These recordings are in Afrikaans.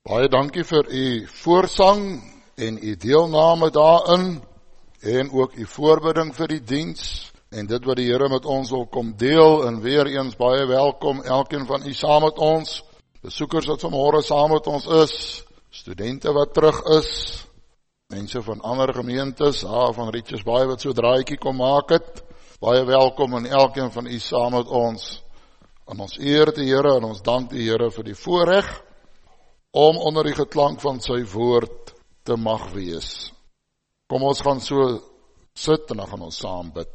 Baie dankie vir u voorsang en u deelname daarin en ook u voorbereiding vir die diens en dit wat die Here met ons wil kom deel en weer eens baie welkom elkeen van u saam met ons, besoekers wat vanmôre saam met ons is, studente wat terug is, mense van ander gemeentes, van Richards Bay wat so draaitjie kom maak het, baie welkom en elkeen van u saam met ons. En ons eer die Here en ons dank die Here vir die voorreg om onder die geklank van sy woord te mag wees. Kom ons gaan so sit en dan gaan ons saam bid.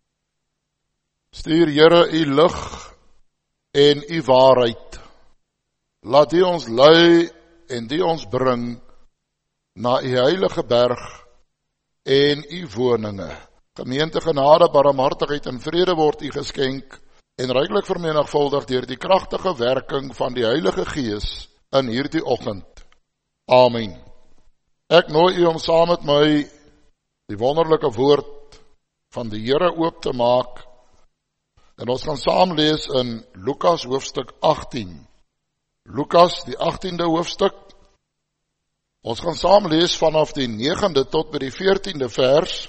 Stuur Here u lig en u waarheid. Laat u ons lei en die ons bring na u heilige berg en u woninge. Gemeente genade, barmhartigheid en vrede word u geskenk en ryklik vermenigvuldig deur die kragtige werking van die Heilige Gees in hierdie oggend. Amen. Ek nooi u om saam met my die wonderlike woord van die Here oop te maak. En ons gaan saam lees in Lukas hoofstuk 18. Lukas, die 18de hoofstuk. Ons gaan saam lees vanaf die 9de tot by die 14de vers.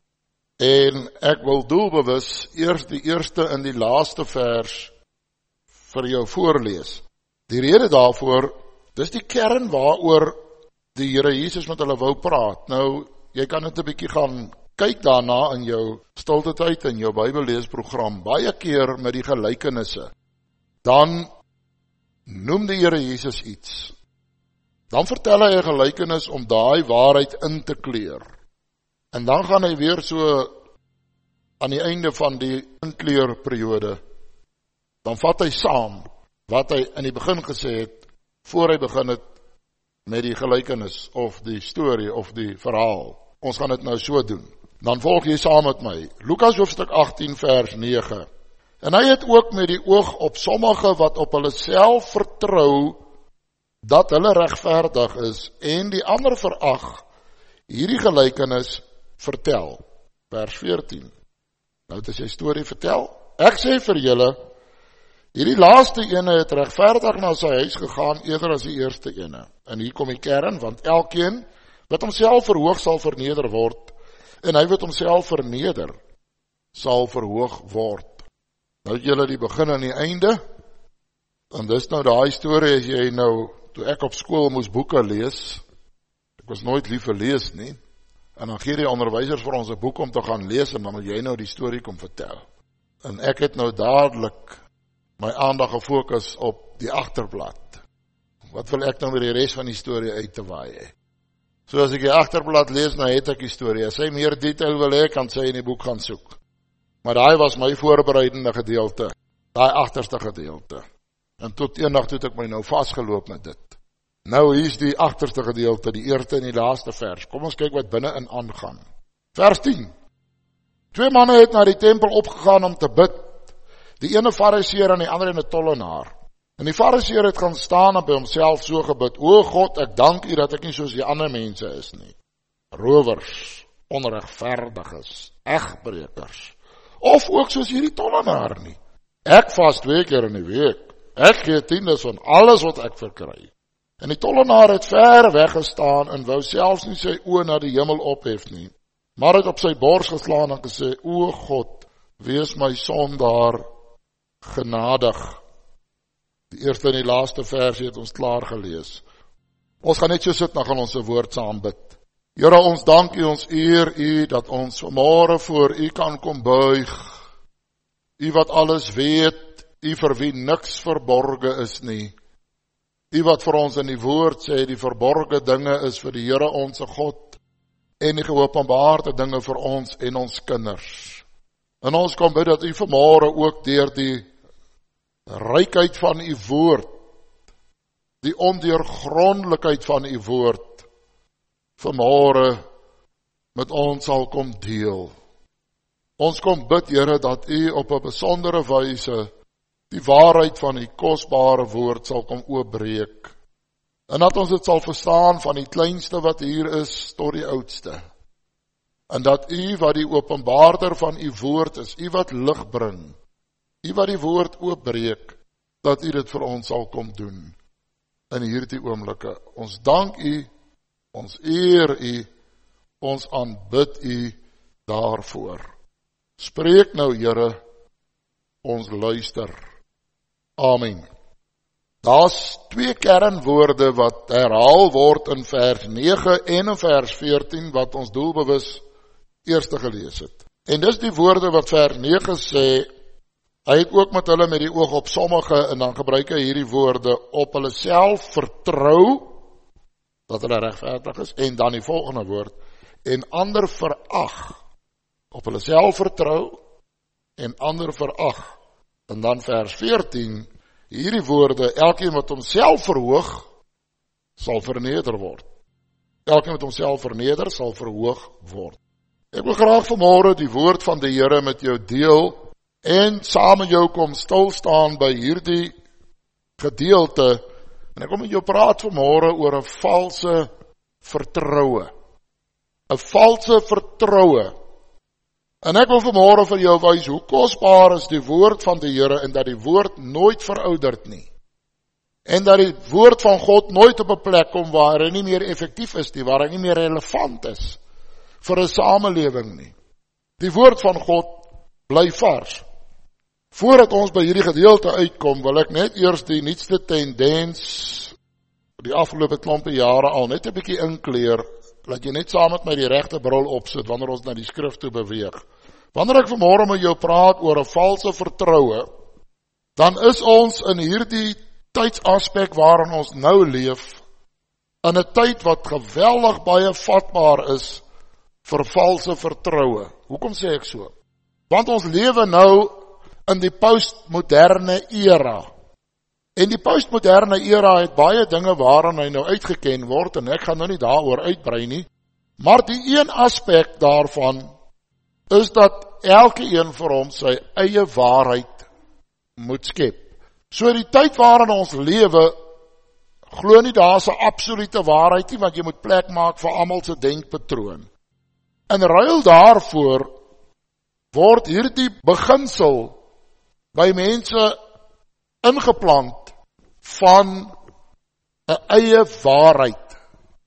En ek wil doelbewus eers die eerste en die laaste vers vir jou voorlees. Die rede daarvoor, dis die kern waaroor die Here Jesus met hulle wou praat. Nou, jy kan net 'n bietjie gaan kyk daarna in jou stilte tyd en jou Bybelleesprogram, baie keer met die gelykenisse. Dan noem die Here Jesus iets. Dan vertel hy 'n gelykenis om daai waarheid in te kleur. En dan gaan hy weer so aan die einde van die inkleurperiode, dan vat hy saam wat hy in die begin gesê het, voor hy begin het met die gelykenis of die storie of die verhaal. Ons gaan dit nou so doen. Dan volg jy saam met my. Lukas hoofstuk 18 vers 9. En hy het ook met die oog op sommige wat op hulle self vertrou dat hulle regverdig is en die ander verag, hierdie gelykenis vertel. Vers 14. Nou het hy sy storie vertel. Ek sê vir julle, hierdie laaste ene het regverdig na sy huis gegaan eerder as die eerste ene. En hier kom die kern, want elkeen wat homself verhoog sal verneder word, en hy wat homself verneder sal verhoog word. Nou het julle die begin en die einde, en dis nou daai storie as jy nou, toe ek op skool moes boeke lees, ek was nooit lief vir lees nie, en dan gee die onderwysers vir ons 'n boek om te gaan lees, en dan moet jy nou die storie kom vertel. En ek het nou dadelik my aandag gefokus op die agterblad. Wat wil ek nou met die res van die storie uit te waai? So as ek die agterblad lees, nou het ek die storie. As hy meer detail wil hê, kan sy in die boek gaan soek. Maar daai was my voorbereidende gedeelte, daai agterste gedeelte. En tot eendag toe het ek my nou vasgeloop met dit. Nou hier is die agterste gedeelte, die eerste en die laaste vers. Kom ons kyk wat binne-in aangaan. Vers 10. 2 manne het na die tempel opgegaan om te bid. Die ene fariseer en die ander 'n tollenaar. En die fariseer het gaan staan en by homself so gebid: O God, ek dank u dat ek nie soos die ander mense is nie. Rowers, onregverdiges, egbreekers, of ook soos hierdie tollenaar nie. Ek vas 2 keer in die week. Ek gee 10 van alles wat ek verkry. En die tollenaar het ver weggestaan en wou selfs nie sy oë na die hemel ophef nie, maar het op sy bors geslaan en gesê: O God, wees my sondaar genadig. Die eerste en die laaste versie het ons klaar gelees. Ons gaan net so sit, dan gaan ons 'n woord saam bid. Here, ons dank u, ons eer u, dat ons vanmôre voor u kan kom buig. U wat alles weet, u vir wie niks verborge is nie. U wat vir ons in die woord sê, die verborge dinge is vir die Here onse God, en die geopenbaarde dinge vir ons en ons kinders. En ons kom bid dat u vanmôre ook deur die rykheid van u woord, die ondeurgrondelikheid van u woord, vanmôre met ons sal kom deel. Ons kom bid, Here, dat u op 'n besondere wyse die waarheid van die kosbare woord sal kom oopbreek, en dat ons dit sal verstaan van die kleinste wat hier is tot die oudste, en dat u wat die openbaarder van u woord is, u wat lig bring, u wat die woord oopbreek, dat u dit vir ons sal kom doen. in hierdie oomblikke. Ons dank U, ons eer U, ons aanbid U daarvoor. Spreek nou, Here, ons luister. Amen. Daar's 2 kernwoorde wat herhaal word in vers 9 en in vers 14 wat ons doelbewus eerste gelees het. En dis die woorde wat vers 9 sê, hy het ook met hulle met die oog op sommige, en dan gebruik hy hierdie woorde, op hulle self vertrou, dat hulle regverdig is, en dan die volgende woord, en ander verag, op hulle self vertrou, en ander verag, en dan vers 14, hierdie woorde, elkeen wat homself verhoog, sal verneder word. Elkeen wat homself verneder, sal verhoog word. Ek wil graag vanmôre die woord van die Here met jou deel, en saam met jou kom stilstaan by hierdie gedeelte, en ek kom met jou praat vanmôre oor 'n valse vertroue. 'n Valse vertroue. En ek wil vanmôre vir jou wys hoe kosbaar is die woord van die Here, en dat die woord nooit verouderd nie. En dat die woord van God nooit op 'n plek kom waar hy nie meer effektief is nie, waar hy nie meer relevant is vir 'n samelewing nie. Die woord van God bly vars. Voordat ons by hierdie gedeelte uitkom, wil ek net eers die nuutste tendens die afgelope klompe jare al net 'n bietjie inkleer, dat jy net saam met my die regte bril opsit wanneer ons na die skrif toe beweeg. Wanneer ek vanmôre met jou praat oor 'n valse vertroue, dan is ons in hierdie tydsaspek waarin ons nou leef, in 'n tyd wat geweldig baie vatbaar is vir valse vertroue. Hoekom sê ek so? Want ons lewe nou in die postmoderne era. En die postmoderne era het baie dinge waaraan hy nou uitgeken word, en ek gaan nou nie daaroor uitbrei nie, maar die een aspek daarvan is dat elke een vir hom sy eie waarheid moet skep. So die tyd waarin ons lewe, glo nie daar's 'n absolute waarheid nie, want jy moet plek maak vir almal se denkpatroon. In ruil daarvoor word hierdie beginsel by mense ingeplant van 'n eie waarheid.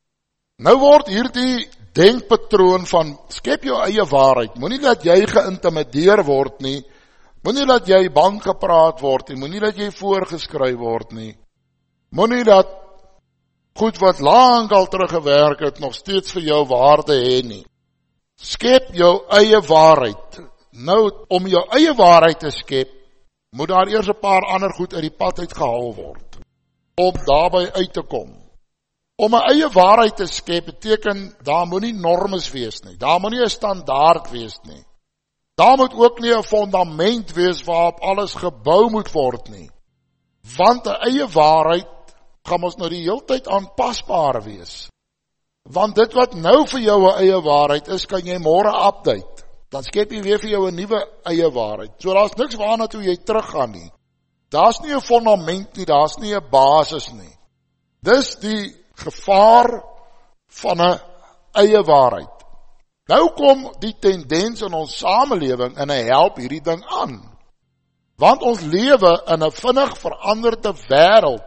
Nou word hierdie denkpatroon van skep jou eie waarheid. Moenie dat jy geïntimideer word nie. Moenie dat jy bang gepraat word nie. Moenie dat jy voorgeskryf word nie. Moenie dat goed wat lank al teruggewerk het nog steeds vir jou waarde hê nie. Skep jou eie waarheid. Nou, om jou eie waarheid te skep, moet daar eers 'n paar ander goed uit die pad uitgehaal word, om daarby uit te kom. Om 'n eie waarheid te skep, beteken, daar moet nie normes wees nie, daar moet nie 'n standaard wees nie, daar moet ook nie 'n fondament wees waarop alles gebou moet word nie, want 'n eie waarheid gaan ons nou die hele tyd aanpasbaar wees. Want dit wat nou vir jou 'n eie waarheid is, kan jy môre update. Dan skep jy weer vir jou 'n nuwe eie waarheid. So daar's niks waarna toe jy teruggaan nie. Daar's nie 'n fondament nie, daar's nie 'n basis nie. Dis die gevaar van 'n eie waarheid. Nou kom die tendens in ons samelewing en hy help hierdie ding aan. Want ons lewe in 'n vinnig veranderde wêreld.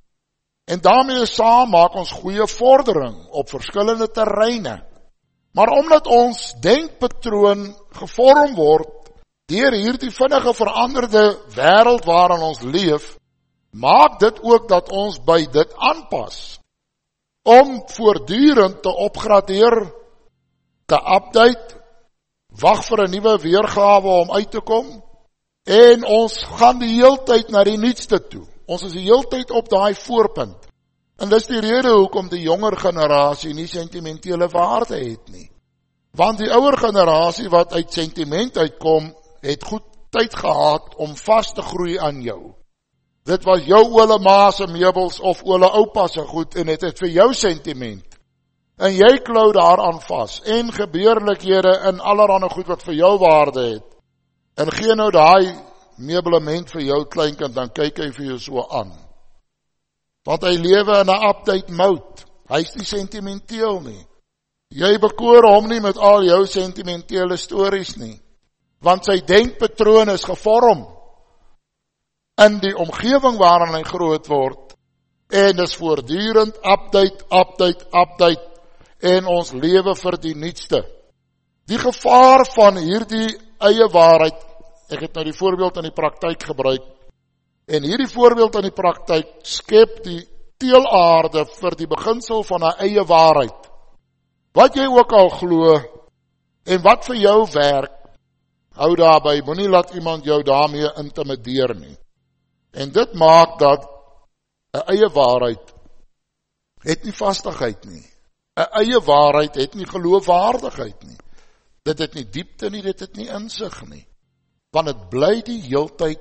En daarmee saam maak ons goeie vordering op verskillende terreine. Maar omdat ons denkpatroon gevorm word deur hierdie vinnige veranderde wêreld waarin ons leef, maak dit ook dat ons by dit aanpas. Om voortdurend te opgradeer, te update, wag vir 'n nuwe weergawe om uit te kom, en ons gaan die heeltyd na die nuutste toe. Ons is die heeltyd op daai voorpunt. En dis die rede hoekom die jonger generasie nie sentimentele waarde het nie. Want die ouer generasie wat uit sentiment uitkom, het goed tyd gehad om vas te groei aan jou. Dit was jou oule ma se meubels of oule oupa se goed, en het vir jou sentiment. En jy klou daaraan vas, en gebeurlikhede en allerhande goed wat vir jou waarde het. En gee nou daai meublement vir jou kleinkind, dan kyk hy vir jou so aan. Want hy lewe in 'n update mode. Hy is nie sentimenteel nie. Jy bekoor hom nie met al jou sentimentele stories nie. Want sy denkpatroon is gevorm in die omgewing waarin hy groot word. En dis voortdurend update, en ons lewe vir die nuutste. Die gevaar van hierdie eie waarheid, ek het nou die voorbeeld in die praktyk gebruik, en hierdie voorbeeld in die praktyk skep die teelaarde vir die beginsel van 'n eie waarheid. Wat jy ook al glo, en wat vir jou werk, hou daarby, moenie laat iemand jou daarmee intimideer nie. En dit maak dat 'n eie waarheid het nie vastigheid nie. 'n Eie waarheid het nie geloofwaardigheid nie. Dit het nie diepte nie, dit het nie insig nie. Want dit bly die heeltyd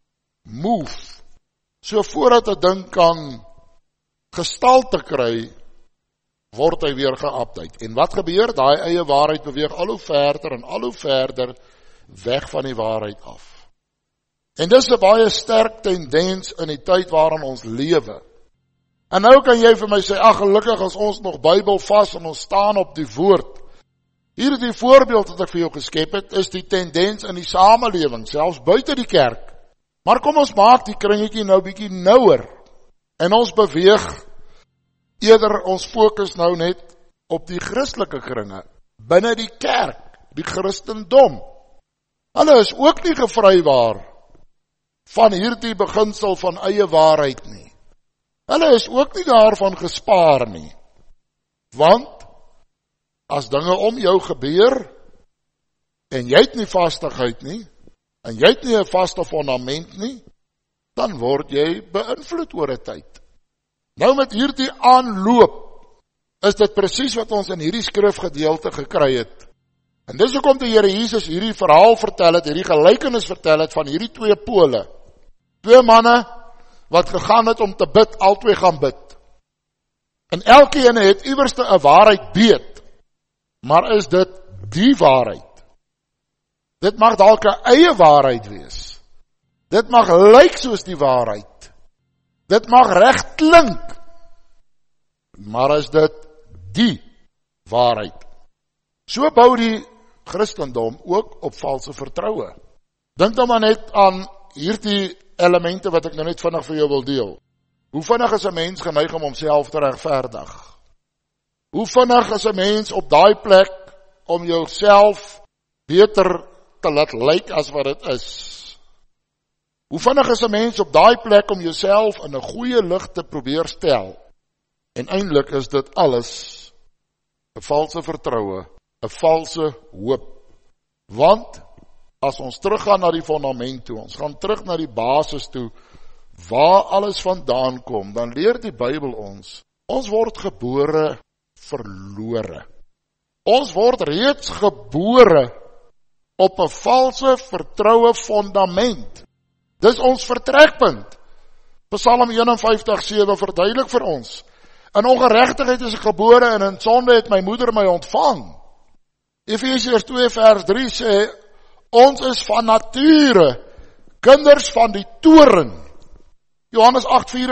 move. So voordat 'n ding kan gestalte kry, word hy weer geupdate. En wat gebeur? Daai eie waarheid beweeg al hoe verder en al hoe verder weg van die waarheid af. En dis 'n baie sterk tendens in die tyd waarin ons lewe. En nou kan jy vir my sê, ag gelukkig as ons nog Bybel vas en ons staan op die woord. Hier is die voorbeeld wat ek vir jou geskep het, is die tendens in die samelewing, selfs buite die kerk. Maar kom ons maak die kringetjie nou bietjie nouer. En ons beweeg eerder, ons fokus nou net op die Christelike kringe, binne die kerk, die Christendom. Hulle is ook nie gevrywaar van hierdie beginsel van eie waarheid nie. Hulle is ook nie daarvan gespaar nie. Want, as dinge om jou gebeur, en jy het nie vastigheid nie, en jy het nie 'n vaste fondament nie, dan word jy beïnvloed oor 'n tyd. Nou met hierdie aanloop, is dit presies wat ons in hierdie skrifgedeelte gekry het. En dis hoekom die Here Jesus hierdie verhaal vertel het, hierdie gelykenis vertel het van hierdie twee pole. Twee manne wat gegaan het om te bid, albei gaan bid. En elkeen het iewerste 'n waarheid weet. Maar is dit die waarheid? Dit mag dalk 'n eie waarheid wees. Dit mag lyk soos die waarheid. Dit mag reg klink. Maar is dit die waarheid? So bou die Christendom ook op valse vertroue. Dink dan maar net aan hierdie elemente wat ek nou net vinnig vir jou wil deel. Hoe vinnig is 'n mens geneig om homself te regverdig? Hoe vinnig is 'n mens op daai plek om jouself beter te laat lyk as wat dit is? Hoe vinnig is 'n mens op daai plek om jouself in 'n goeie lig te probeer stel? En eintlik is dit alles 'n valse vertroue, 'n valse hoop. Want as ons teruggaan na die fondament toe, ons gaan terug na die basis toe, waar alles vandaan kom, dan leer die Bybel ons word gebore verlore. Ons word reeds gebore op 'n valse vertroue fondament. Dis ons vertrekpunt. Psalm 51:7 verduidelik vir ons. In ongeregtigheid is ek gebore en in sonde het my moeder my ontvang. Efesiërs 2:3 sê, ons is van nature kinders van die toorn. Johannes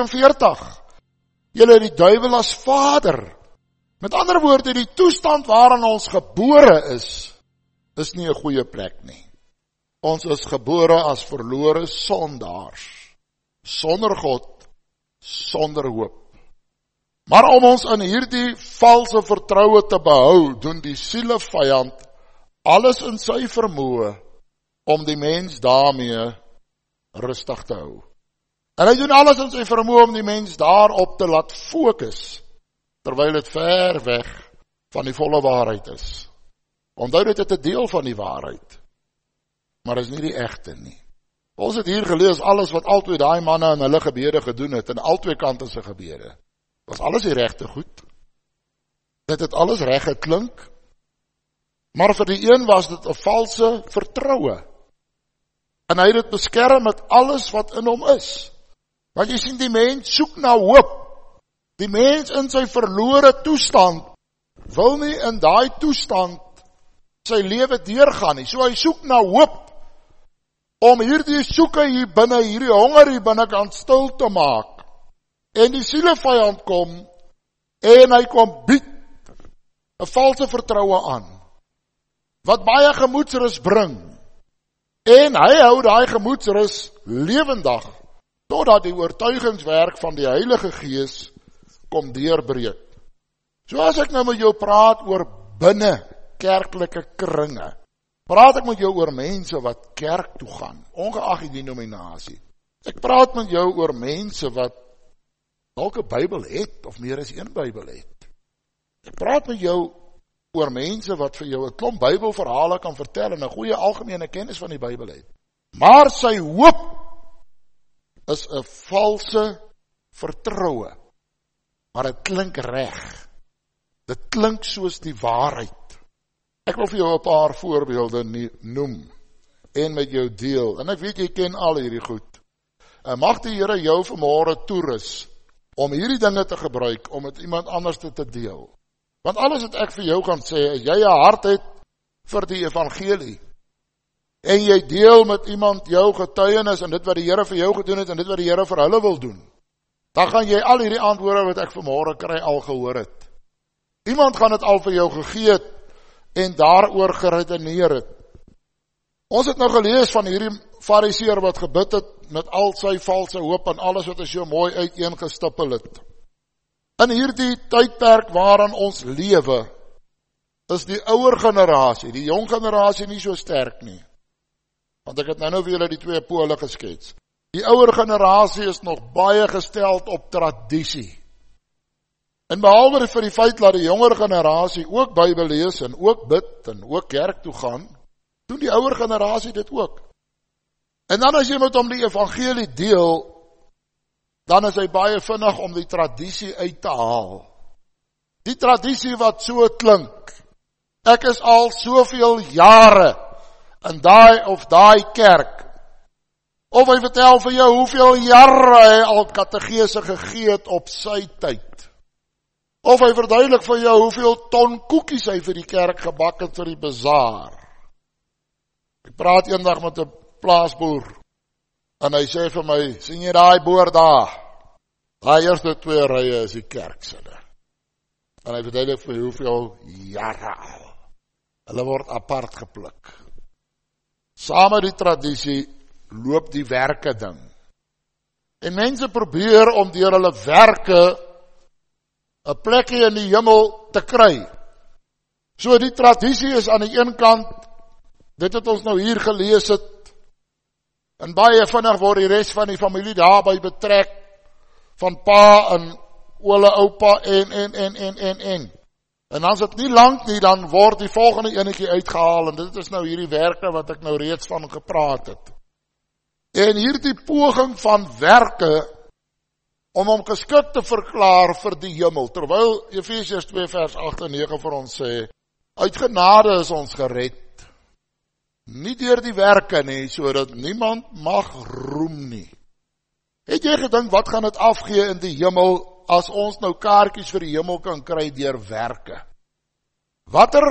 8:44. Julle het die duiwel as vader. Met ander woorde, die toestand waarin ons gebore is nie 'n goeie plek nie. Ons is gebore as verlore sondaars, sonder God, sonder hoop. Maar om ons in hierdie valse vertroue te behou, doen die sielevyand alles in sy vermoë om die mens daarmee rustig te hou. En hy doen alles in sy vermoë om die mens daarop te laat fokus, terwyl dit ver weg van die volle waarheid is. Onthou dit is 'n deel van die waarheid, maar is nie die egte nie. Ons het hier gelees alles wat albei daai manne in hulle gebede gedoen het, en albei kante se gebede. Was alles die regte goed. Dit het alles reg geklink, maar vir die een was dit 'n valse vertroue. En hy het dit beskerm met alles wat in hom is. Want jy sien, die mens soek na hoop. Die mens in sy verlore toestand wil nie in daai toestand sy lewe deurgaan nie. So hy soek na hoop om hierdie soeke hier binne, hierdie honger hier binnekant stil te maak. En die sielevyand kom en hy kom bied 'n valse vertroue aan wat baie gemoedsrus bring. En hy hou daai gemoedsrus lewendig totdat die oortuigingswerk van die Heilige Gees kom deurbreek. So as ek nou met jou praat oor binne kerklike kringe, praat ek met jou oor mense wat kerk toe gaan, ongeag die denominasie. Ek praat met jou oor mense wat dalk 'n Bybel het, of meer as een Bybel het. Ek praat met jou oor mense wat vir jou 'n klomp Bybelverhale kan vertel en 'n goeie algemene kennis van die Bybel het. Maar sy hoop is 'n valse vertroue. Maar dit klink reg. Dit klink soos die waarheid. Ek wil vir jou 'n paar voorbeelde noem en met jou deel. En ek weet jy ken al hierdie goed. En mag die Here jou vanmôre toerus om hierdie dinge te gebruik om met iemand anders te deel. Want alles wat ek vir jou kan sê, as jy 'n hart het vir die evangelie en jy deel met iemand jou getuienis en dit wat die Here vir jou gedoen het en dit wat die Here vir hulle wil doen, dan gaan jy al hierdie antwoorde wat ek vanmôre kry al gehoor het. Iemand gaan dit al vir jou gegee het en daaroor geredeneer het. Ons het nou gelees van hierdie fariseer wat gebid het met al sy valse hoop en alles wat hy so mooi uiteengestippel het. In hierdie tydperk waarin ons lewe, is die ouer generasie, die jong generasie nie so sterk nie. Want ek het nou vir julle die twee pole geskets. Die ouer generasie is nog baie gesteld op tradisie. En behalwe vir die feit dat die jonger generasie ook Bybel lees en ook bid en ook kerk toe gaan, doen die ouer generasie dit ook. En dan as jy met hom die evangelie deel, dan is hy baie vinnig om die tradisie uit te haal. Die tradisie wat so klink, ek is al soveel jare in daai kerk, of hy vertel vir jou hoeveel jare hy al kategese gegee het op sy tyd, of hy verduidelik vir jou hoeveel ton koekies hy vir die kerk gebak het vir die bazaar. Ek praat eendag met 'n plaasboer, en hy sê vir my, sien jy daai boer daar? Daai eerste 2 rye is die kerk sinne. En hy verduidelik vir hoeveel jare al. Hulle word apart gepluk. Saam met die tradisie loop die werke ding. En mense probeer om deur hulle werke 'n plekkie in die hemel te kry. So die tradisie is aan die een kant, dit het ons nou hier gelees het, en baie vinnig word die res van die familie daarby betrek, van pa en oule oupa en. En as dit nie lank nie, dan word die volgende enetjie uitgehaal, en dit is nou hierdie werke wat ek nou reeds van gepraat het. En hierdie poging van werke, om hom geskik te verklaar vir die hemel, terwyl Efesiërs 2 vers 8 en 9 vir ons sê, uit genade is ons gered, nie deur die werke nie, sodat niemand mag roem nie. Het jy gedink, wat gaan dit afgee in die hemel, as ons nou kaartjies vir die hemel kan kry deur werke? Watter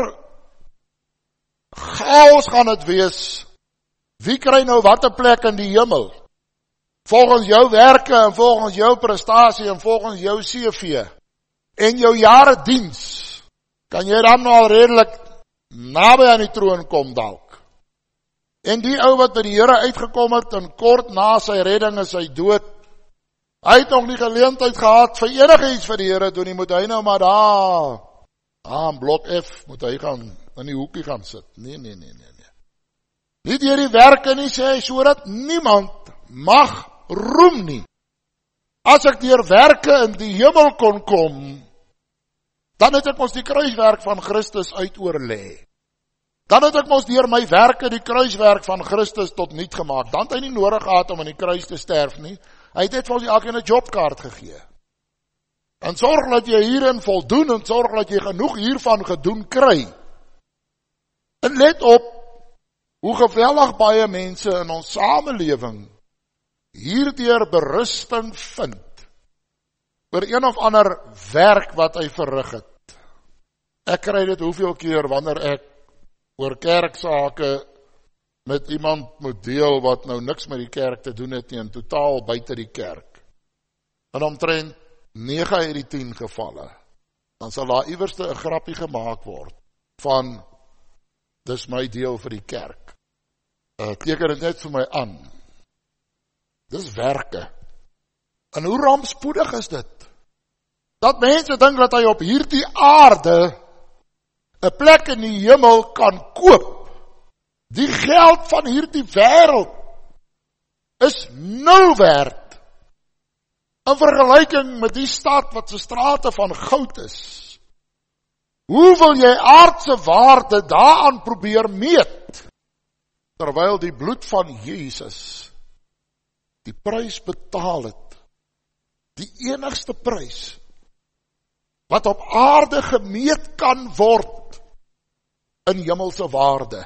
chaos gaan dit wees? Wie kry nou wat 'n plek in die hemel? Volgens jou werke en volgens jou prestasie en volgens jou CV en jou jare diens, kan jy dan nou al redelik naby aan die troon kom dalk. En die ou wat by die Here uitgekom het en kort na sy redding is hy dood, hy het nog nie geleentheid gehad vir enige iets vir die Here doen, moet hy nou maar daar in blok F, moet hy gaan in die hoekie gaan sit. Nee. Nie deur die werke nie, sê hy, sodat niemand mag roem nie. As ek deur werke in die hemel kon kom, dan het ek ons die kruiswerk van Christus uitoorlê. Dan het ek ons deur my werke die kruiswerk van Christus tot niet gemaak. Dan het hy nie nodig gehad om in die kruis te sterf nie. Hy het net vir ons elkeen 'n jobkaart gegee. En sorg dat jy hierin voldoen en sorg dat jy genoeg hiervan gedoen kry. En let op hoe geweldig baie mense in ons samelewing hierdeur berusting vind oor een of ander werk wat hy verrig het. Ek kry dit hoeveel keer wanneer ek oor kerksake met iemand moet deel wat nou niks met die kerk te doen het nie, en totaal buite die kerk. En omtrent 9 uit die 10 gevalle, dan sal daar iewerste 'n grappie gemaak word van, dis my deel vir die kerk. Teken dit net vir my aan. Dis werke. En hoe rampspoedig is dit? Dat mense dink dat hy op hierdie aarde 'n plek in die hemel kan koop. Die geld van hierdie wêreld is nul werd in vergelyking met die stad wat se strate van goud is. Hoe wil jy aardse waarde daaraan probeer meet, terwyl die bloed van Jesus die prys betaal het, die enigste prys wat op aarde gemeet kan word in hemelse waarde.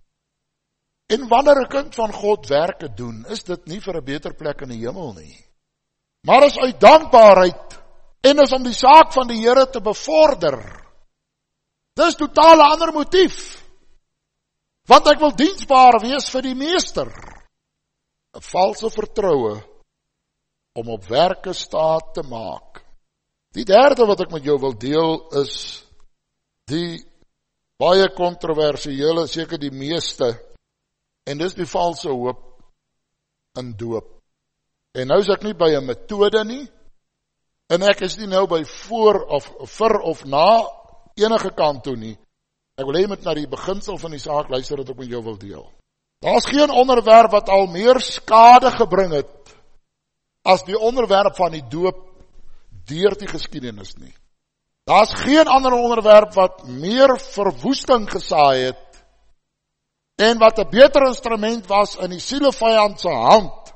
En wanneer 'n kind van God werke doen, is dit nie vir 'n beter plek in die hemel nie, maar is uit dankbaarheid en is om die saak van die Here te bevorder. Dis totaal 'n ander motief, want ek wil diensbaar wees vir die meester. 'n Valse vertroue om op werke staat te maak. Die derde wat ek met jou wil deel is die baie kontroversiële, seker die meeste, en dis die valse hoop in doop. En nou is ek nie by 'n metode nie, en ek is nie nou by voor of vir of na enige kant toe nie. Ek wil hê jy moet na die beginsel van die saak luister wat ek met jou wil deel. Daar is geen onderwerp wat al meer skade gebring het as die onderwerp van die doop deur die geskiedenis nie. Daar is geen ander onderwerp wat meer verwoesting gesaai het en wat 'n beter instrument was in die sielevyand se hand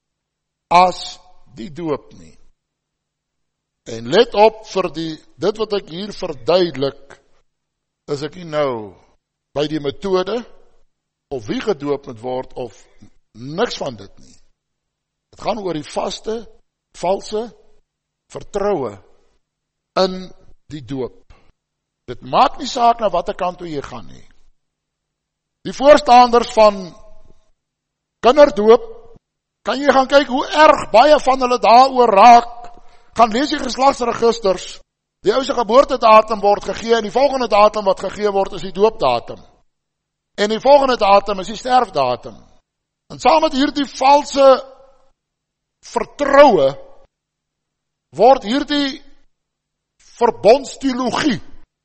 as die doop nie. En let op vir dit wat ek hier verduidelik, is ek nie nou by die metode of wie gedoop moet word of niks van dit nie. Het gaan oor die vaste, valse vertroue in die doop. Dit maak nie saak na watter kant toe jy gaan nie. Die voorstanders van kinderdoop, kan jy gaan kyk hoe erg baie van hulle daaroor raak, gaan lees die geslagsregisters, die ou se geboortedatum word gegee, en die volgende datum wat gegee word is die doopdatum. En die volgende datum is die sterfdatum. En saam met hierdie valse vertroue, word hierdie verbondsteologie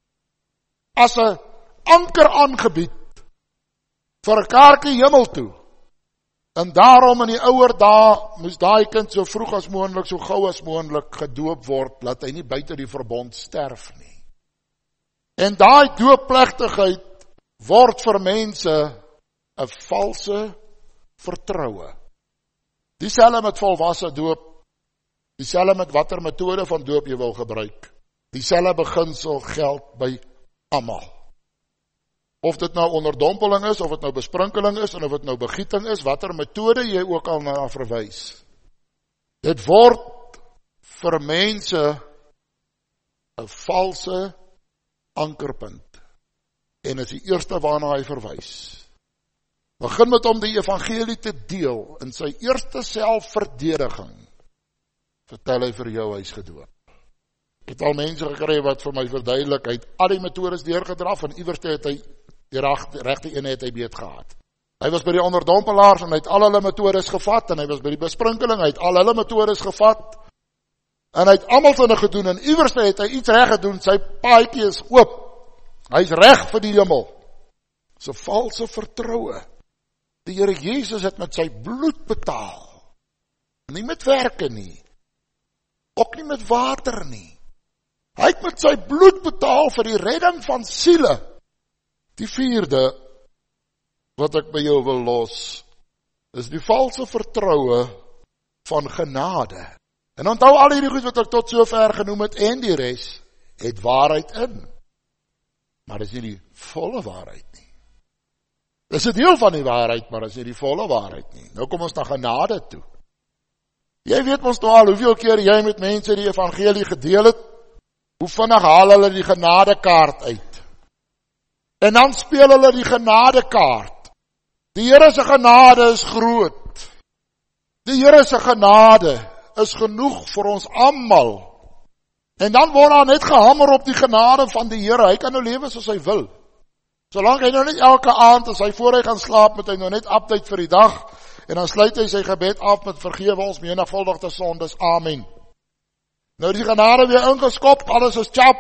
as 'n anker aangebied vir 'n kaartjie hemel toe. En daarom in die ouer dae moes daai kind so vroeg as moontlik, so gou as moontlik gedoop word, laat hy nie buite die verbond sterf nie. En daai doopplegtigheid word vir mense 'n valse vertroue. Dieselfde met volwasse doop, dieselfde met watter metode van doop jy wil gebruik. Dieselfde beginsel geld by almal. Of dit nou onderdompeling is, of dit nou besprinkeling is, en of dit nou begieting is, watter metode jy ook al na verwys. Dit word vir mense 'n valse ankerpunt. En is die eerste waarna hy verwys. Begin met om die evangelie te deel in sy eerste selfverdediging. Vertel hy vir jou, hy is gedoop. Ek het al mense gekry wat vir my verduidelik, hy het al die metodes deurgedraf, en iewers het hy die regte ene het hy beet gehad. Hy was by die onderdompelaars, en hy het al hulle metodes gevat, en hy was by die besprinkeling, hy het al hulle metodes gevat, en hy het almal sinne gedoen, en iewers het hy iets reg gedoen, sy paadjie is oop, hy is reg vir die hemel. So valse vertroue. Die Here Jesus het met sy bloed betaal, nie met werke nie, ook nie met water nie. Hy het met sy bloed betaal vir die redding van siele. Die vierde, wat ek by jou wil los, is die valse vertroue van genade. En onthou al hierdie goed wat ek tot sover genoem het, en die res, het waarheid in. Maar dis nie die volle waarheid nie. Dis 'n deel van die waarheid, maar dis nie die volle waarheid nie. Nou kom ons na genade toe. Jy weet ons nou al hoeveel keer jy met mense die evangelie gedeel het, hoe vinnig haal hulle die genadekaart uit. En dan speel hulle die genadekaart. Die Here se genade is groot. Die Here se genade is genoeg vir ons almal. En dan word daar net gehamer op die genade van die Here. Hy kan nou lewe soos hy wil. Solank hy nou net elke aand as hy voor hy gaan slaap, moet hy nou net update vir die dag. en dan sluit hy sy gebed af met vergewe ons menigvuldige sondes, amen. Nou die genade weer ingeskop, alles is chap,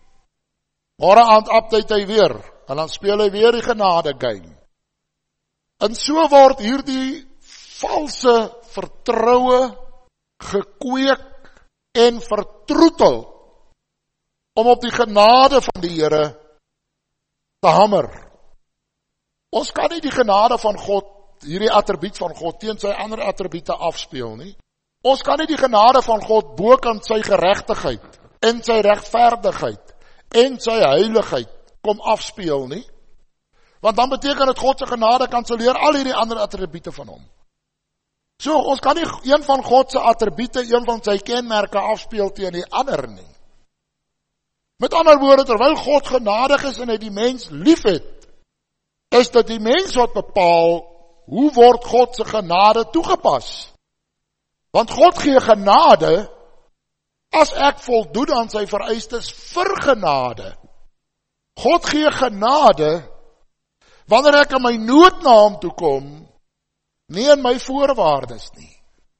môre aand update hy weer, en dan speel hy weer die genade game. En so word hierdie valse vertroue gekweek en vertroetel, om op die genade van die Here te hamer. Ons kan nie die genade van God, hierdie attribuut van God, teen sy ander attribute afspeel nie. Ons kan nie die genade van God bokant sy geregtigheid, en sy regverdigheid, en sy heiligheid, kom afspeel nie. Want dan beteken het God sy genade kanselleer al hierdie ander attribute van hom. So, ons kan nie een van God sy attribute, een van sy kenmerke afspeel teen die ander nie. Met ander woorde, terwyl God genadig is en hy die mens lief het, is dit die mens wat bepaal, hoe word God sy genade toegepas? Want God gee genade, as ek voldoen aan sy vereistes vir genade. God gee genade, wanneer ek in my nood na hom toe kom, nie in my voorwaardes nie.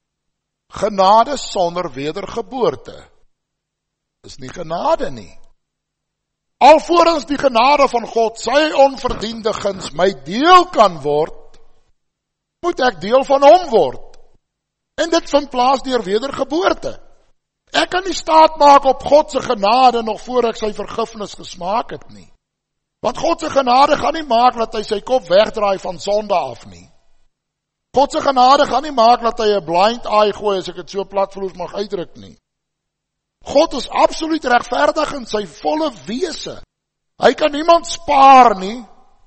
Genade sonder wedergeboorte is nie genade nie. Alvorens die genade van God, sy onverdiende guns, my deel kan word, moet ek deel van hom word. En dit vind plaas deur wedergeboorte. Ek kan nie staat maak op God se genade nog voor ek sy vergifnis gesmaak het nie. Want God se genade gaan nie maak dat hy sy kop wegdraai van sonde af nie. God se genade gaan nie maak dat hy 'n blind eye gooi, as ek dit so platvloers mag uitdruk nie. God is absoluut regverdig in sy volle wese. Hy kan niemand spaar nie.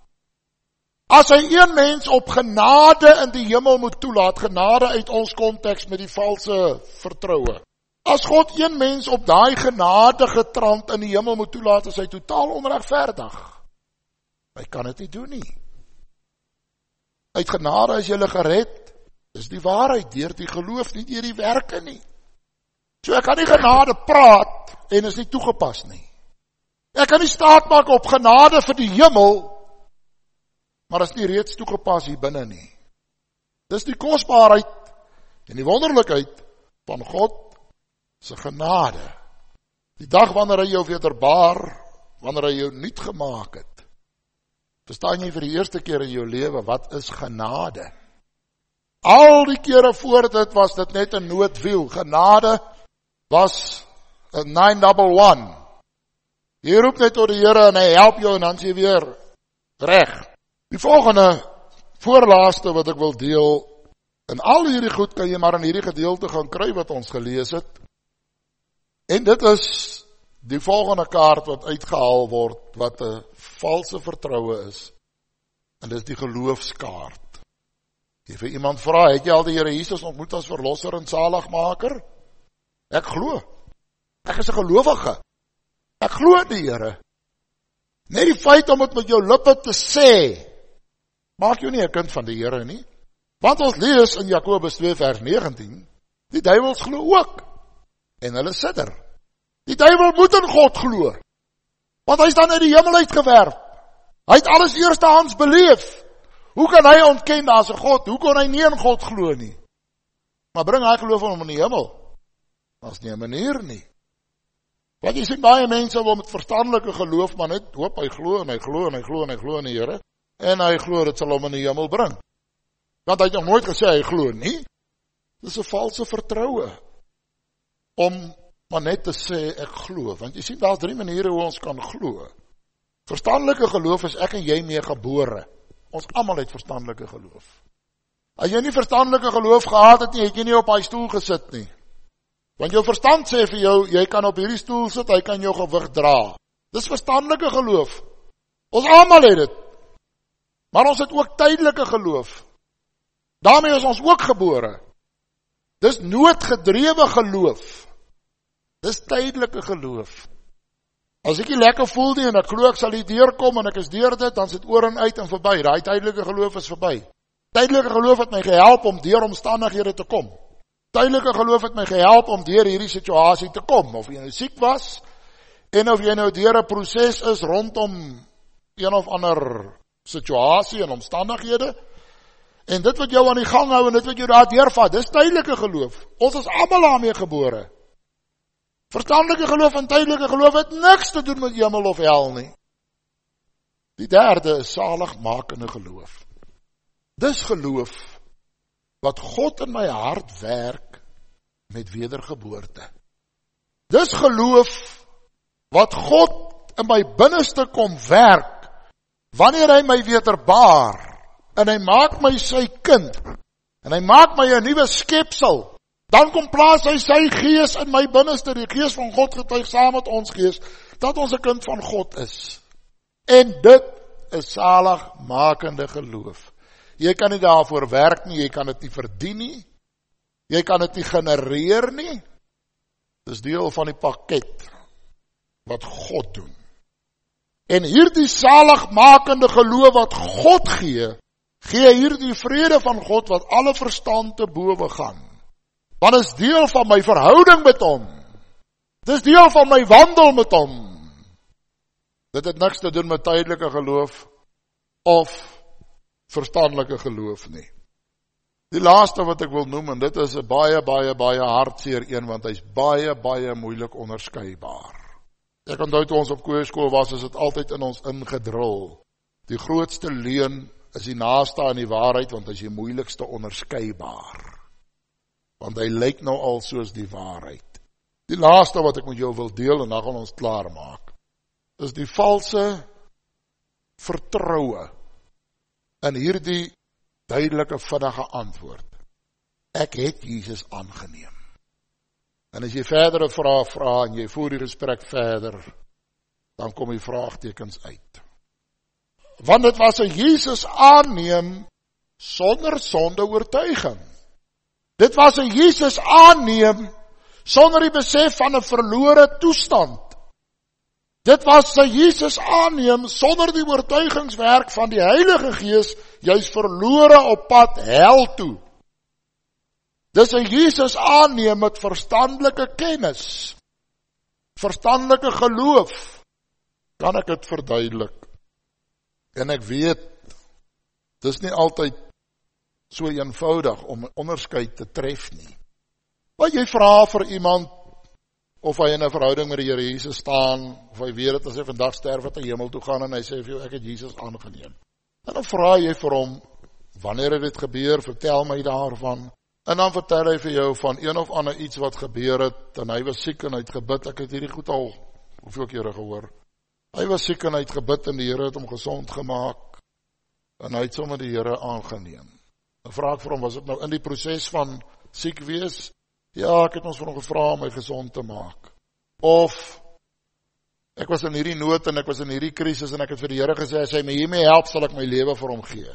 As hy een mens op genade in die hemel moet toelaat, genade uit ons konteks met die valse vertroue. As God een mens op daai genadige trant in die hemel moet toelaat, is hy totaal onregverdig. Hy kan dit nie doen nie. Uit genade is julle gered, dis die waarheid, deur die geloof, nie deur die werke nie. So ek kan nie genade praat, en is nie toegepas nie. Ek kan nie staat maak op genade vir die hemel, maar is nie reeds toegepas hier binne nie. Dis die kosbaarheid, en die wonderlikheid, van God, sy genade. Die dag wanneer hy jou wederbaar, wanneer hy jou nuut gemaak het, verstaan jy vir die eerste keer in jou lewe, wat is genade? Al die kere voor dit was dit net 'n noodwiel. Genade was 'n 911. Jy roep net tot die Here en hy help jou en dan is jy weer reg. Die volgende, voorlaaste wat ek wil deel, en al hierdie goed kan jy maar in hierdie gedeelte gaan kry wat ons gelees het. En dit is die volgende kaart wat uitgehaal word, wat 'n valse vertroue is. En dit is die geloofskaart. Jy vir iemand vra, het jy al die Here Jesus ontmoet as verlosser en zaligmaker? Ek glo. Ek is 'n gelowige. Ek glo in die Here. Net die feit om dit met jou lippe te sê, maak jou nie 'n kind van die Here nie. Want ons lees in Jakobus 2 vers 19, die duiwels glo ook, en hulle sidder. Die duiwel moet in God glo, want hy is dan uit die hemel uitgewerp. Hy het alles eerstehands beleef. Hoe kan hy ontken daar's 'n God? Hoe kon hy nie in God glo nie? Maar bring hy geloof hom in die hemel? Daar's nie 'n manier nie. Want jy sien baie mense wil met verstandelike geloof, maar net hoop hy glo en hy glo en hy glo en hy glo in die Here, en hy glo dit sal hom in die hemel bring. Want hy het nog nooit gesê hy glo nie. Dis 'n valse vertroue om maar net te sê ek glo. Want jy sien daar's 3 maniere hoe ons kan glo. Verstandelike geloof is ek en jy mee gebore. Ons almal het verstandelike geloof. As jy nie verstandelike geloof gehad het nie, het jy nie op hy stoel gesit nie. Want jou verstand sê vir jou, jy kan op hierdie stoel sit, hy kan jou gewig dra. Dis verstandelike geloof. Ons almal het dit. Maar ons het ook tydelike geloof. Daarmee is ons ook gebore. Dis noodgedrewe geloof. Dis tydelike geloof. As ek nie lekker voel nie en ek glo ek sal hier deurkom en ek is deur dit, dan is dit oor en uit en verby. Daai tydelike geloof is verby. Tydelike geloof het my gehelp om deur omstandighede te kom. Tydelike geloof het my gehelp om deur hierdie situasie te kom. Of jy nou siek was, en of jy nou deur 'n proses is rondom een of ander situasie en omstandighede, En dit wat jou aan die gang hou en dit wat jou daar deurvat, dis tydelike geloof. Ons is almal daarmee gebore. Verstandelike geloof en tydelike geloof het niks te doen met hemel of hel nie. Die derde is saligmakende geloof. Dis geloof wat God in my hart werk met wedergeboorte. Dis geloof wat God in my binneste kom werk, wanneer hy my wederbaar, en hy maak my sy kind, en hy maak my 'n nuwe skepsel, dan kom plaas hy sy gees in my binneste, die gees van God getuig saam met ons gees, dat ons 'n kind van God is. En dit is saligmakende geloof. Jy kan nie daarvoor werk nie, jy kan dit nie verdien nie, jy kan dit nie genereer nie, dis deel van die pakket wat God doen. En hierdie saligmakende geloof wat God gee hierdie vrede van God wat alle verstand te bowe gaan. Want is deel van my verhouding met hom. Dis deel van my wandel met hom. Dit het niks te doen met tydelike geloof of verstandelike geloof nie. Die laaste wat ek wil noem, en dit is 'n baie hartseer een, want hy's baie moeilik onderskeibaar. Ek onthou toe ons op koerskool was, is dit altyd in ons ingedrul. Die grootste leuen is die naaste aan die waarheid, want hy is die moeilikste onderskeibaar. Want hy lyk nou al soos die waarheid. Die laaste wat ek met jou wil deel, en dan gaan ons klaar maak, is die valse vertroue in hierdie duidelike vinnige antwoord. Ek het Jesus aangeneem. En as jy verdere vrae vra en jy voer die gesprek verder, dan kom die vraagtekens uit. Want dit was 'n Jesus aanneem sonder sondeoortuiging. Dit was 'n Jesus aanneem sonder die besef van 'n verlore toestand. Dit was 'n Jesus aanneem sonder die oortuigingswerk van die Heilige Gees, juis verlore op pad hel toe. Dis 'n Jesus aanneem met verstandelike kennis, verstandelike geloof, kan ek dit verduidelik. En ek weet, dis nie altyd so eenvoudig om onderskeid te tref nie. Maar jy vra vir iemand, of hy in 'n verhouding met die Here Jesus staan, of hy weet dat as hy vandag sterf het hy hemel toe gaan, en hy sê vir jou, ek het Jesus aangeneem. En dan vra jy vir hom, wanneer het dit gebeur, vertel my daarvan. En dan vertel hy vir jou van een of ander iets wat gebeur het, en hy was siek en hy het gebid, ek het hierdie goed al hoeveel kere gehoor. Hy was siek en hy het gebid en die Here het hom gesond gemaak, en hy het sommer die Here aangeneem. Dan vra ek vir hom, was dit nou in die proses van siek wees? Ja, ek het ons vir hom gevra om my gesond te maak. Of, ek was in hierdie nood en ek was in hierdie krisis en ek het vir die Here gesê, as hy my hiermee help, sal ek my lewe vir hom gee.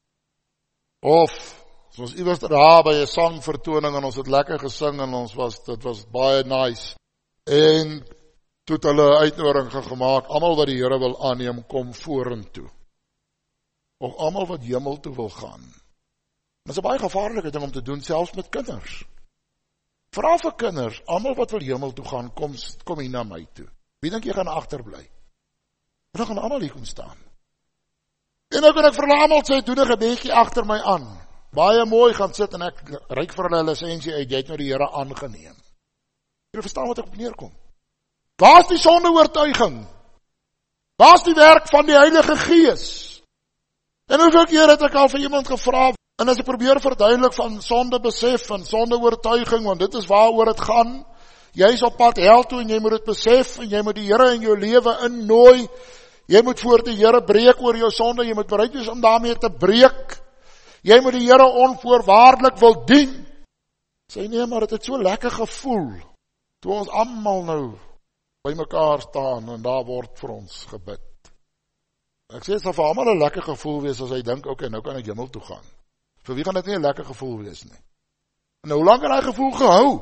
Of, ons iewers daar by 'n sangvertoning en ons het lekker gesing en dit was baie nice. En toe het hulle 'n uitnodiging gemaak, almal wat die Here wil aanneem, kom vorentoe. Of almal wat hemel toe wil gaan. Dit is 'n baie gevaarlike ding om te doen, selfs met kinders. Vra vir kinders, almal wat wil hemel toe gaan, kom hier na my toe. Wie dink jy gaan agterbly? En dan gaan almal hier kom staan. En nou kan ek vir hulle almal sê, doen 'n gebedjie agter my aan. Baie mooi gaan sit en ek reik vir hulle lisensie uit, jy het nou die Here aangeneem. Jy verstaan wat ek op neerkom. Daar's die sondeoortuiging. Daar's die werk van die Heilige Gees. En hoeveel keer het ek al vir iemand gevra, en as ek probeer verduidelik van sondebesef en sondeoortuiging, want dit is waaroor dit gaan, jy is op pad hel toe en jy moet dit besef, en jy moet die Here in jou lewe innooi, jy moet voor die Here breek oor jou sonde, jy moet bereid wees om daarmee te breek, jy moet die Here onvoorwaardelik wil dien. Sê nee, maar dit het so lekker gevoel, toe ons almal nou by mekaar staan, en daar word vir ons gebid. Ek sê, het sal vir almal 'n lekker gevoel wees, as hy dink, okay, nou kan ek hemel toe gaan. Vir wie gaan dit nie 'n lekker gevoel wees nie? En hoe lang kan hy gevoel gehou?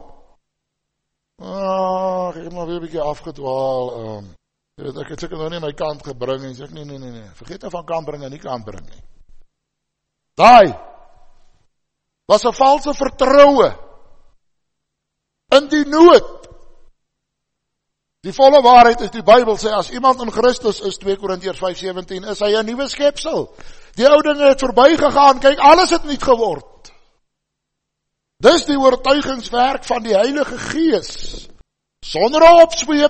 Ek het maar weer 'n bietjie afgedwaal, ek het seker nou nie my kant gebring, en sê ek, nee, vergeet nou van kant bring en nie kant bring nie. Daai was 'n valse vertroue in die nood. Die volle waarheid is, die Bybel sê, as iemand in Christus is, 2 Korintiërs 5:17, is hy 'n nuwe skepsel. Die ou dinge het verbygegaan, kyk, alles het nuut geword. Dis die oortuigingswerk van die Heilige Gees. Sonder 'n opsweep,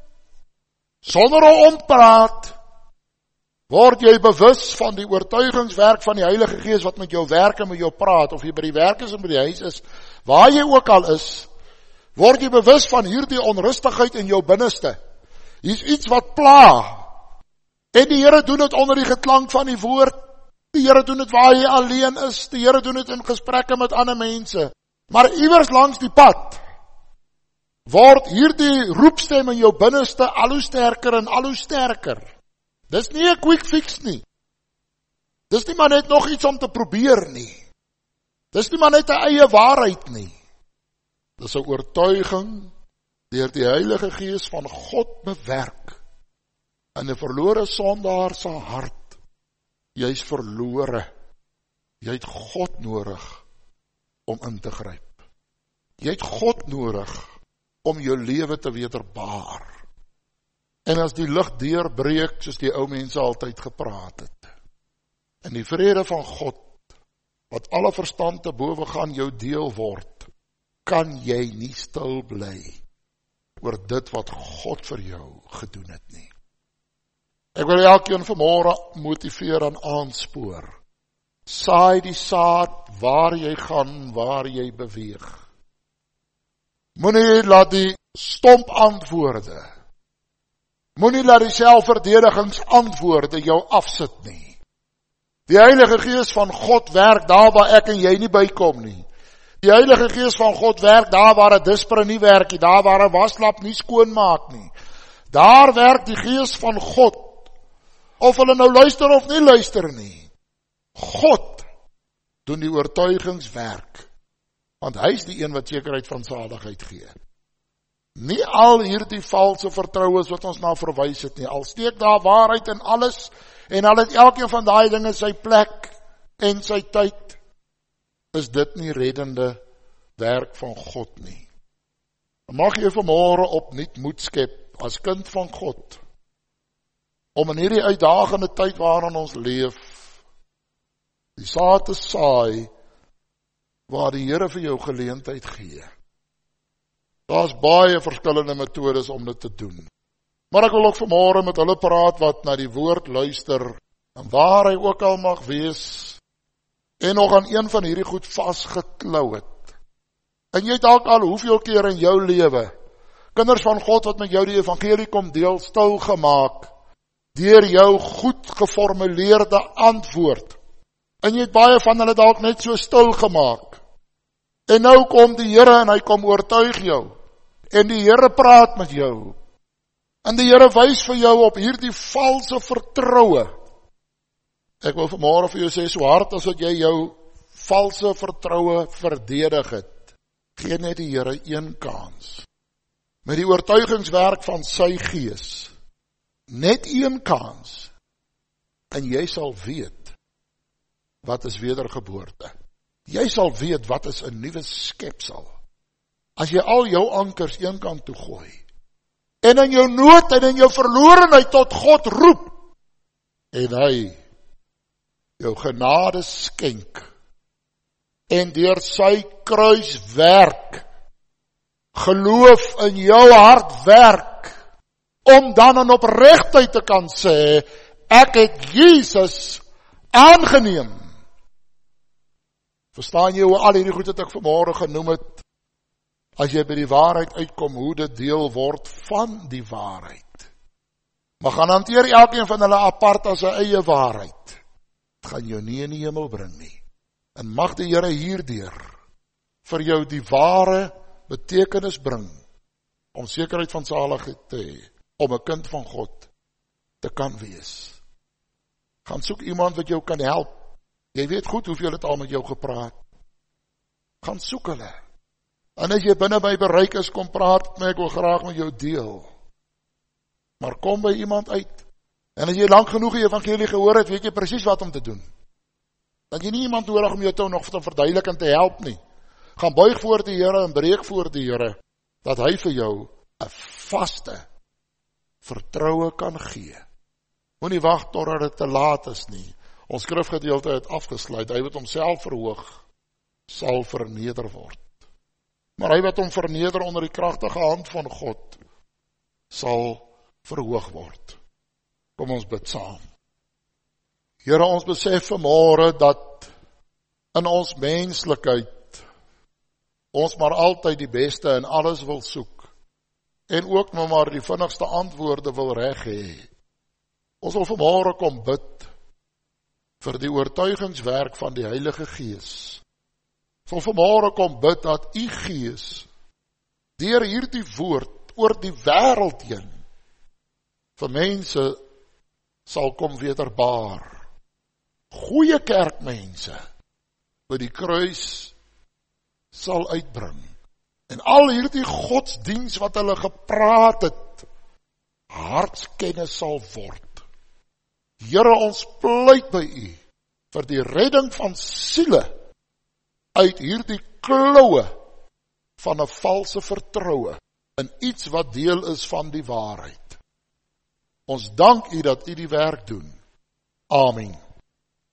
sonder 'n ompraat, word jy bewus van die oortuigingswerk van die Heilige Gees wat met jou werk en met jou praat, of jy by die werk is en by die huis is, waar jy ook al is, word jy bewus van hierdie onrustigheid in jou binneste. Hier is iets wat pla. En die Here doen dit onder die geklank van die woord. Die Here doen dit waar jy alleen is. Die Here doen dit in gesprekke met ander mense. Maar iewers langs die pad word hierdie roepstem in jou binneste al hoe sterker en al hoe sterker. Dis nie 'n quick fix nie. Dis nie maar net nog iets om te probeer nie. Dis nie maar net 'n eie waarheid nie. Dis 'n oortuiging deur die Heilige Gees van God bewerk in 'n verlore sondaar se hart. Jy's verlore. Jy het God nodig om in te gryp. Jy het God nodig om jou lewe te wederbaar. En as die lig deurbreek, soos die ou mense altyd gepraat het, en die vrede van God, wat alle verstand te bowe gaan jou deel word, kan jy nie stil bly oor dit wat God vir jou gedoen het nie. Ek wil elkeen vanmôre motiveer en aanspoor. Saai die saad waar jy gaan, waar jy beweeg. Moenie laat die stomp antwoorde, moenie laat die selfverdedigingsantwoorde jou afsit nie. Die Heilige Gees van God werk daar waar ek en jy nie bykom nie. Die Heilige Gees van God werk daar waar 'n disper nie werk nie, daar waar 'n waslap nie skoonmaak nie. Daar werk die Gees van God, of hulle nou luister of nie luister nie. God doen die oortuigingswerk, want hy is die een wat sekerheid van saligheid gee. Nie al hierdie valse vertroues wat ons na verwys het nie, al steek daar waarheid in alles, en al het elkeen van daai dinge sy plek en sy tyd, is dit nie reddende werk van God nie. Mag jy vanmôre opnuut moed skep, as kind van God, om in hierdie uitdagende tyd waarin ons leef, die saad te saai, waar die Here vir jou geleentheid gee. Daar's baie verskillende metodes om dit te doen. Maar ek wil ook vanmôre met hulle praat wat na die woord luister, en waar hy ook al mag wees, en nog aan een van hierdie goed vasgeklou het. En jy het dalk al hoeveel keer in jou lewe, kinders van God wat met jou die evangelie kom deel, stil gemaak, deur jou goed geformuleerde antwoord. En jy het baie van hulle dalk net so stil gemaak. En nou kom die Here en hy kom oortuig jou. En die Here praat met jou. En die Here wys vir jou op hierdie valse vertroue. Ek wil vanmôre vir jou sê, so hard as wat jy jou valse vertroue verdedig het, gee net die Here een kans. Met die oortuigingswerk van sy Gees. Net een kans. En jy sal weet wat is wedergeboorte. Jy sal weet wat is 'n nuwe skepsel. As jy al jou ankers een kant toe gooi, en in jou nood en in jou verlorenheid tot God roep, en hy jou genade skenk, en deur sy kruiswerk, geloof in jou hart werk, om dan in opregtheid te kan sê, ek het Jesus aangeneem. Verstaan jy hoe al hierdie goed wat ek vanmôre genoem het, as jy by die waarheid uitkom, hoe dit deel word van die waarheid. Maar gaan hanteer elkeen van hulle apart as 'n eie waarheid. Het gaan jou nie in die hemel bring nie. En mag die Here hierdeur vir jou die ware betekenis bring, om sekerheid van saligheid te hê, om 'n kind van God te kan wees. Gaan soek iemand wat jou kan help. Jy weet goed hoeveel het al met jou gepraat. Gaan soek hulle. En as jy binne by bereik is, kom praat met, ek wil graag met jou deel. Maar kom by iemand uit. En as jy lank genoeg die evangelie gehoor het, weet jy presies wat om te doen. Dat jy nie iemand nodig om jou toe nog te verduidelik en te help nie. Gaan buig voor die Here en breek voor die Here, dat hy vir jou 'n vaste vertroue kan gee. Moenie wag totdat dit te laat is nie. Ons skrifgedeelte het afgesluit, hy wat homself verhoog, sal verneder word. Maar hy wat hom verneder onder die kragtige hand van God, sal verhoog word. Kom ons bid saam. Here, ons besef vanmôre dat in ons menslikheid ons maar altyd die beste in alles wil soek en ook nog maar die vinnigste antwoorde wil reg hê. Ons wil vanmôre kom bid vir die oortuigingswerk van die Heilige Gees. Ons wil vanmôre kom bid dat u Gees deur hierdie woord oor die wêreld heen vir mense sal kom wederbaar. Goeie kerkmense by die kruis sal uitbring. En al hierdie godsdiens wat hulle gepraat het, hartskennis sal word. Here, ons pleit by u vir die redding van siele uit hierdie kloue van 'n valse vertroue in iets wat deel is van die waarheid. Ons dank u dat u die werk doen. Amen.